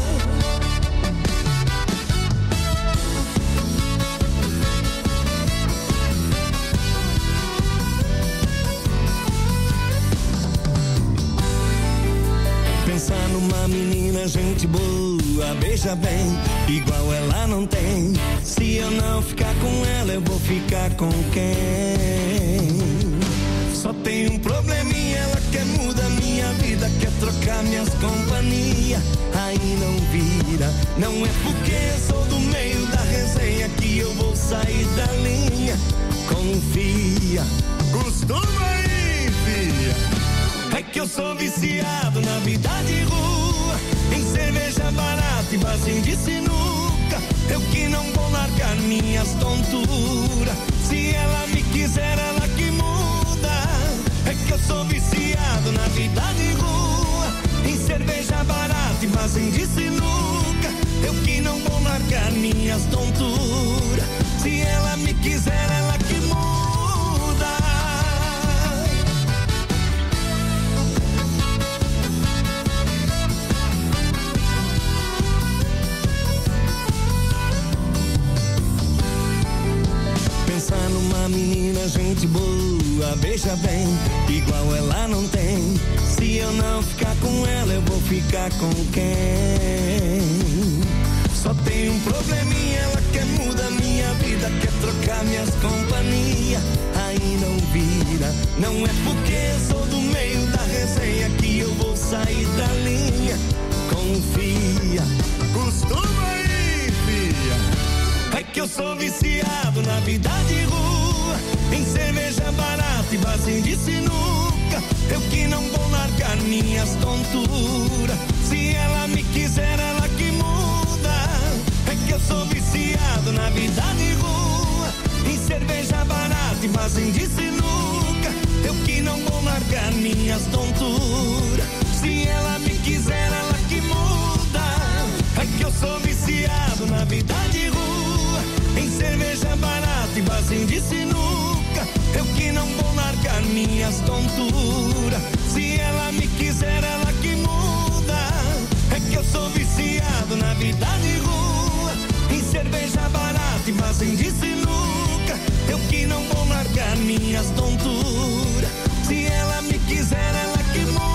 Pensar numa menina, gente boa, beija bem, igual ela não tem. Se eu não ficar com ela, eu vou ficar com quem? Só tem um probleminha, ela quer mudar minha vida, quer trocar minhas companhias, aí não vira. Não é porque eu sou do meio da resenha que eu vou sair da linha. Confia, costuma aí, filha. É que eu sou viciado na vida de rua, em cerveja barata e barzinho de sinuca. Eu que não vou largar minhas tonturas. Se ela me quiser, ela que muda. É que eu sou viciado na vida de rua, em cerveja barata e barzinho de sinuca. Eu que não vou largar minhas tonturas. Se ela me quiser, ela que muda. Pensar numa menina, gente boa, beija bem, igual ela não tem. Se eu não ficar com ela, eu vou ficar com quem? Só tem um probleminha, ela quer mudar minha vida, quer trocar minhas companhias, aí não vira. Não é porque eu sou do meio da resenha que eu vou sair da linha. Confia, costuma aí, filha. É que eu sou viciado na vida de rua, em cerveja barata e barzinho de sinuca. Eu que não vou largar minhas tonturas. Se ela me quiser, ela que muda. É que eu sou viciado na vida de rua, em cerveja barata e barzinho de sinuca. Eu que não vou largar minhas tonturas. Se ela me quiser, ela que muda. É que eu sou viciado na vida de rua, em cerveja barata e barzinho de sinuca. Eu que não vou largar minhas tonturas. Se ela me quiser, ela que muda. É que eu sou viciado na vida de rua, em cerveja barata e barzinho de sinuca. Eu que não vou largar minhas tonturas. Se ela me quiser, ela que muda.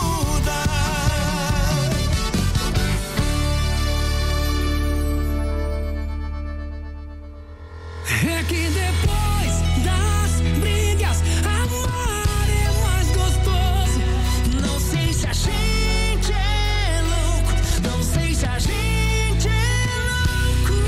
É que depois das brigas, amar é mais gostoso. Não sei se a gente é louco, não sei se a gente é louco.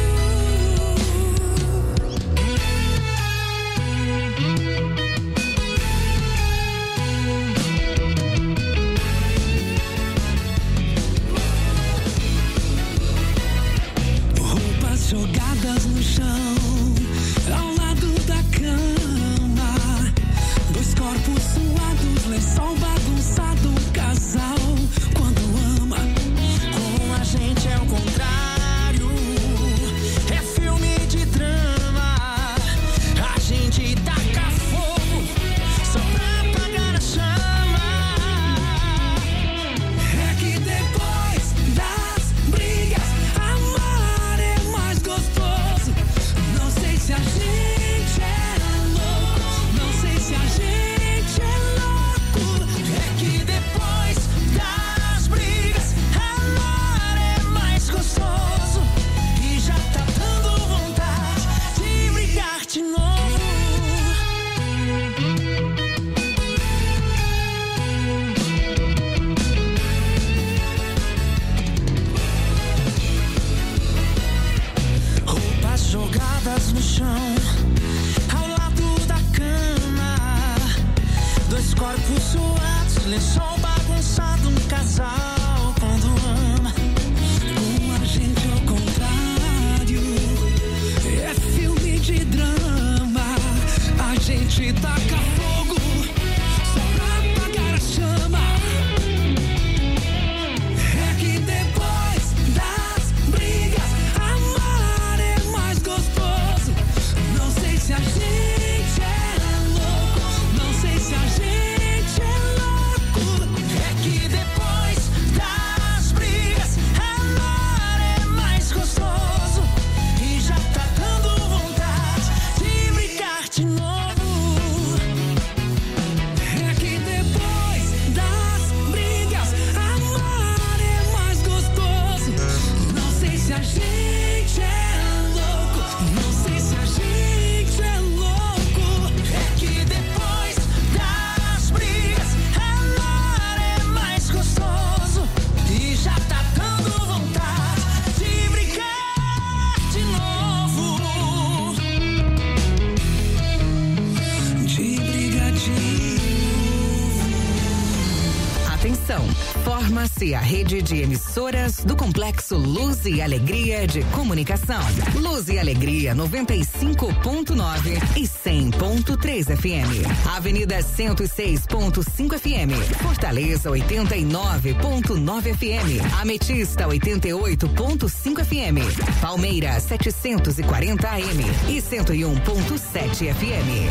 Forma-se a rede de emissoras do Complexo Luz e Alegria de Comunicação. Luz e Alegria noventa e cinco ponto nove e cem ponto três F M. Avenida cento e seis ponto cinco F M. Fortaleza oitenta e nove ponto nove F M. Ametista oitenta e oito ponto cinco F M. Palmeiras setecentos e quarenta A M e cento e um ponto sete F M.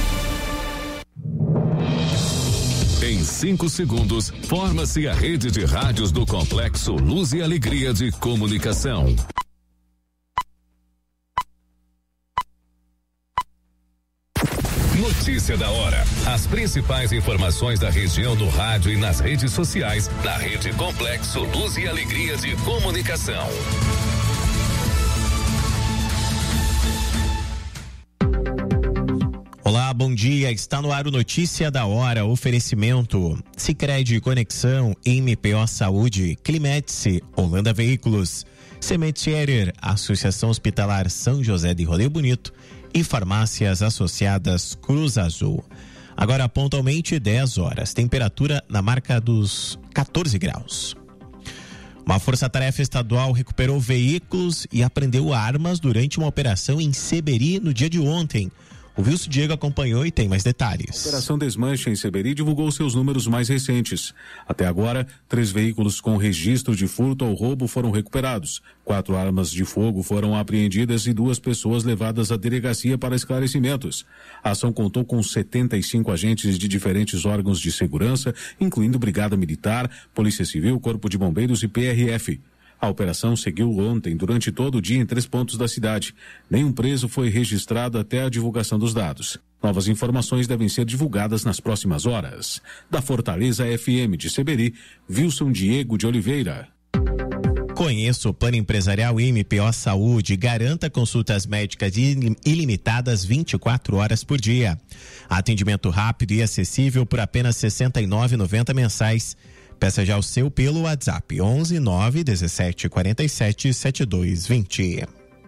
Em cinco segundos, forma-se a rede de rádios do Complexo Luz e Alegria de Comunicação. Notícia da hora. As principais informações da região no rádio e nas redes sociais, na rede Complexo Luz e Alegria de Comunicação. Olá, bom dia. Está no ar o Notícia da Hora. Oferecimento: Sicredi Conexão, M P O Saúde, Climetice, Holanda Veículos, Semente Scherer, Associação Hospitalar São José de Rodeio Bonito e Farmácias Associadas Cruz Azul. Agora pontualmente dez horas. Temperatura na marca dos quatorze graus. Uma força-tarefa estadual recuperou veículos e apreendeu armas durante uma operação em Seberi no dia de ontem. O Wilson Diego acompanhou e tem mais detalhes. A Operação Desmanche em Seberi divulgou seus números mais recentes. Até agora, três veículos com registro de furto ou roubo foram recuperados. Quatro armas de fogo foram apreendidas e duas pessoas levadas à delegacia para esclarecimentos. A ação contou com setenta e cinco agentes de diferentes órgãos de segurança, incluindo Brigada Militar, Polícia Civil, Corpo de Bombeiros e P R F. A operação seguiu ontem, durante todo o dia, em três pontos da cidade. Nenhum preso foi registrado até a divulgação dos dados. Novas informações devem ser divulgadas nas próximas horas. Da Fortaleza F M de Seberi, Wilson Diego de Oliveira. Conheça o Plano Empresarial M P O Saúde. Garanta consultas médicas ilimitadas vinte e quatro horas por dia. Atendimento rápido e acessível por apenas sessenta e nove reais e noventa centavos mensais. Peça já o seu pelo WhatsApp onze nove dezessete quarenta e sete setenta e dois vinte.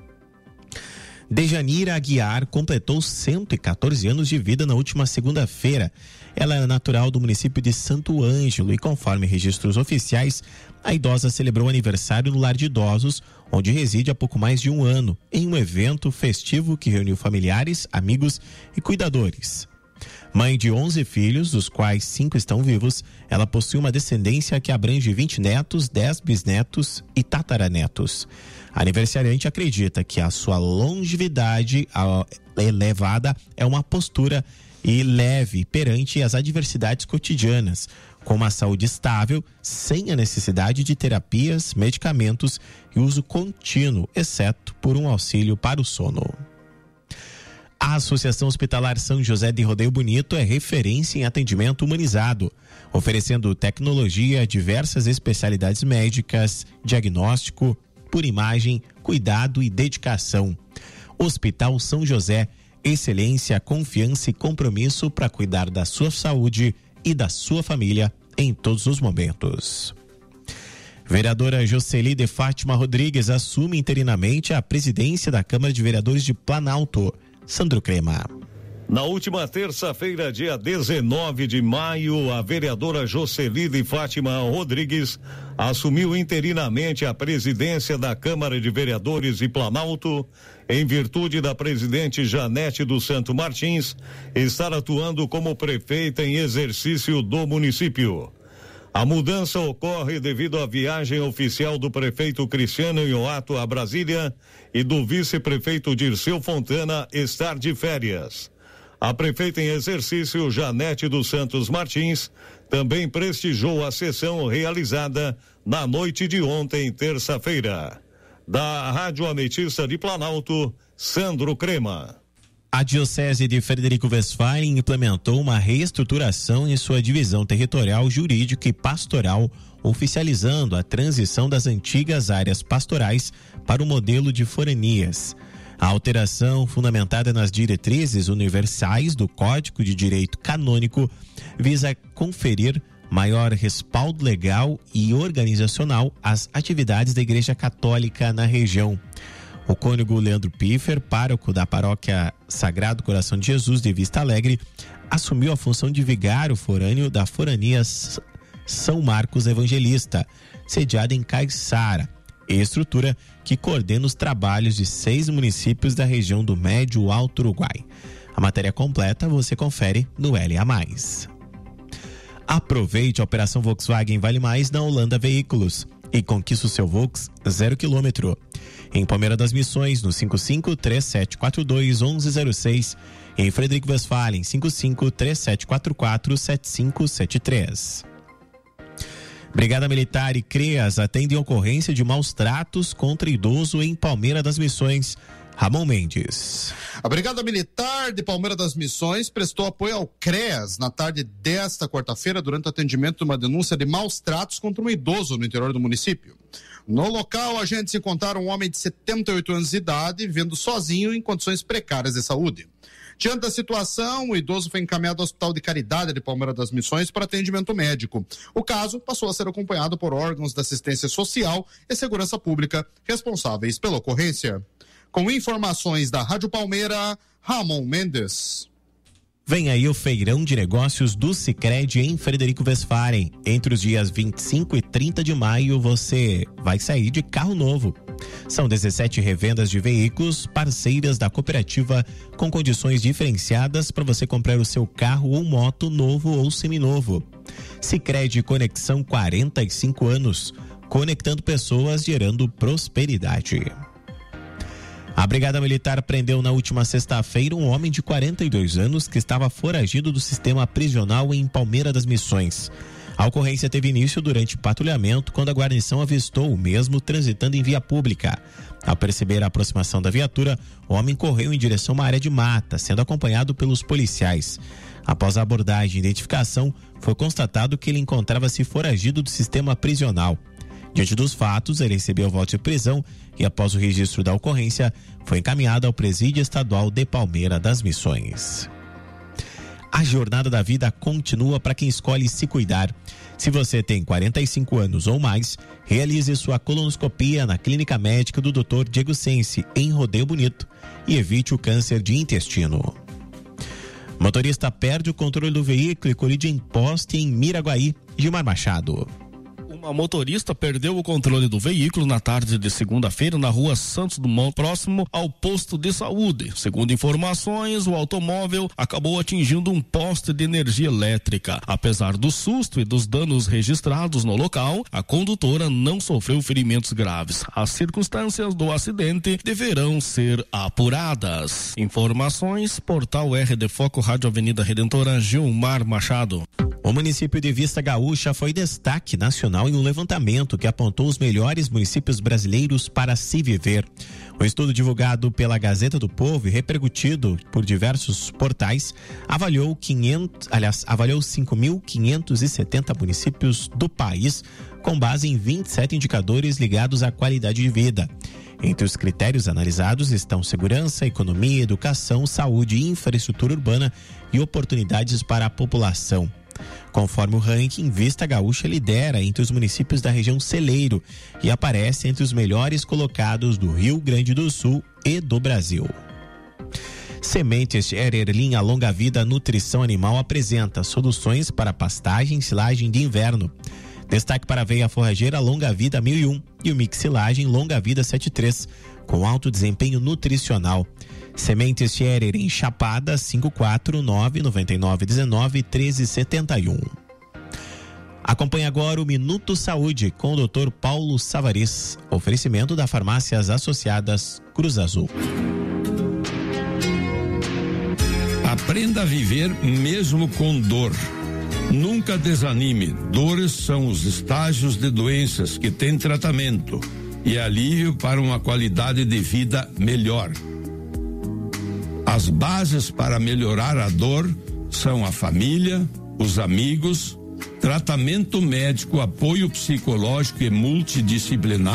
Dejanira Aguiar completou cento e quatorze anos de vida na última segunda-feira. Ela é natural do município de Santo Ângelo e, conforme registros oficiais, a idosa celebrou aniversário no lar de idosos, onde reside há pouco mais de um ano, em um evento festivo que reuniu familiares, amigos e cuidadores. Mãe de onze filhos, dos quais cinco estão vivos, ela possui uma descendência que abrange vinte netos, dez bisnetos e tataranetos. A aniversariante acredita que a sua longevidade elevada é uma postura e leve perante as adversidades cotidianas, com uma saúde estável, sem a necessidade de terapias, medicamentos e uso contínuo, exceto por um auxílio para o sono. A Associação Hospitalar São José de Rodeio Bonito é referência em atendimento humanizado, oferecendo tecnologia, diversas especialidades médicas, diagnóstico, por imagem, cuidado e dedicação. Hospital São José, excelência, confiança e compromisso para cuidar da sua saúde e da sua família em todos os momentos. Vereadora Jocely de Fátima Rodrigues assume interinamente a presidência da Câmara de Vereadores de Planalto. Sandro Crema. Na última terça-feira, dia dezenove de maio, a vereadora Jocely de Fátima Rodrigues assumiu interinamente a presidência da Câmara de Vereadores de Planalto, em virtude da presidente Janete dos Santos Martins estar atuando como prefeita em exercício do município. A mudança ocorre devido à viagem oficial do prefeito Cristiano Ioato a Brasília e do vice-prefeito Dirceu Fontana estar de férias. A prefeita em exercício, Janete dos Santos Martins, também prestigiou a sessão realizada na noite de ontem, terça-feira. Da Rádio Ametista de Planalto, Sandro Crema. A Diocese de Frederico Westphalen implementou uma reestruturação em sua divisão territorial, jurídica e pastoral, oficializando a transição das antigas áreas pastorais para o modelo de foranias. A alteração, fundamentada nas diretrizes universais do Código de Direito Canônico, visa conferir maior respaldo legal e organizacional às atividades da Igreja Católica na região. O cônego Leandro Piffer, pároco da paróquia Sagrado Coração de Jesus de Vista Alegre, assumiu a função de vigário forâneo da forania São Marcos Evangelista, sediada em Caiçara, estrutura que coordena os trabalhos de seis municípios da região do Médio Alto Uruguai. A matéria completa você confere no L A mais. Aproveite a operação Volkswagen Vale Mais na Holanda Veículos e conquista o seu Volks zero quilômetro. Em Palmeira das Missões, no cinco cinco, três sete quatro dois, um um zero seis. E em Frederico Westphalen, cinco cinco, três sete quatro quatro, sete cinco sete três. Brigada Militar e CREAS atendem ocorrência de maus tratos contra idoso em Palmeira das Missões. Ramon Mendes. A Brigada Militar de Palmeira das Missões prestou apoio ao CREAS na tarde desta quarta-feira durante o atendimento de uma denúncia de maus tratos contra um idoso no interior do município. No local, agentes encontraram um homem de setenta e oito anos de idade vivendo sozinho em condições precárias de saúde. Diante da situação, o idoso foi encaminhado ao Hospital de Caridade de Palmeira das Missões para atendimento médico. O caso passou a ser acompanhado por órgãos da assistência social e segurança pública responsáveis pela ocorrência. Com informações da Rádio Palmeira, Ramon Mendes. Vem aí o feirão de negócios do Sicredi em Frederico Westphalen. Entre os dias vinte e cinco e trinta de maio, você vai sair de carro novo. São dezessete revendas de veículos parceiras da cooperativa com condições diferenciadas para você comprar o seu carro ou moto novo ou seminovo. Sicredi Conexão, quarenta e cinco anos, conectando pessoas, gerando prosperidade. A Brigada Militar prendeu na última sexta-feira um homem de quarenta e dois anos que estava foragido do sistema prisional em Palmeira das Missões. A ocorrência teve início durante patrulhamento, quando a guarnição avistou o mesmo transitando em via pública. Ao perceber a aproximação da viatura, o homem correu em direção a uma área de mata, sendo acompanhado pelos policiais. Após a abordagem e identificação, foi constatado que ele encontrava-se foragido do sistema prisional. Diante dos fatos, ele recebeu voto de prisão e, após o registro da ocorrência, foi encaminhado ao Presídio Estadual de Palmeira das Missões. A jornada da vida continua para quem escolhe se cuidar. Se você tem quarenta e cinco anos ou mais, realize sua colonoscopia na Clínica Médica do doutor Diego Sense, em Rodeio Bonito, e evite o câncer de intestino. Motorista perde o controle do veículo e colide em poste em Miraguaí. Gilmar Machado. Uma motorista perdeu o controle do veículo na tarde de segunda-feira na rua Santos Dumont, próximo ao posto de saúde. Segundo informações, o automóvel acabou atingindo um poste de energia elétrica. Apesar do susto e dos danos registrados no local, a condutora não sofreu ferimentos graves. As circunstâncias do acidente deverão ser apuradas. Informações, Portal R de Foco, Rádio Avenida Redentora, Gilmar Machado. O município de Vista Gaúcha foi destaque nacional em um levantamento que apontou os melhores municípios brasileiros para se viver. O estudo divulgado pela Gazeta do Povo e repercutido por diversos portais avaliou quinhentos, aliás, avaliou cinco mil quinhentos e setenta municípios do país com base em vinte e sete indicadores ligados à qualidade de vida. Entre os critérios analisados estão segurança, economia, educação, saúde, infraestrutura urbana e oportunidades para a população. Conforme o ranking, Vista Gaúcha lidera entre os municípios da região Celeiro e aparece entre os melhores colocados do Rio Grande do Sul e do Brasil. Sementes Scherer Linha Longa Vida Nutrição Animal apresenta soluções para pastagem e silagem de inverno. Destaque para a aveia forrageira Longa Vida mil e um e o mix silagem Longa Vida setenta e três, com alto desempenho nutricional. Sementes Scherer em Chapada, cinco quatro nove nove nove um nove um três sete um. Acompanhe agora o Minuto Saúde com o doutor Paulo Savares. Oferecimento da Farmácias Associadas Cruz Azul. Aprenda a viver mesmo com dor. Nunca desanime. Dores são os estágios de doenças que têm tratamento e alívio para uma qualidade de vida melhor. As bases para melhorar a dor são a família, os amigos, tratamento médico, apoio psicológico e multidisciplinar.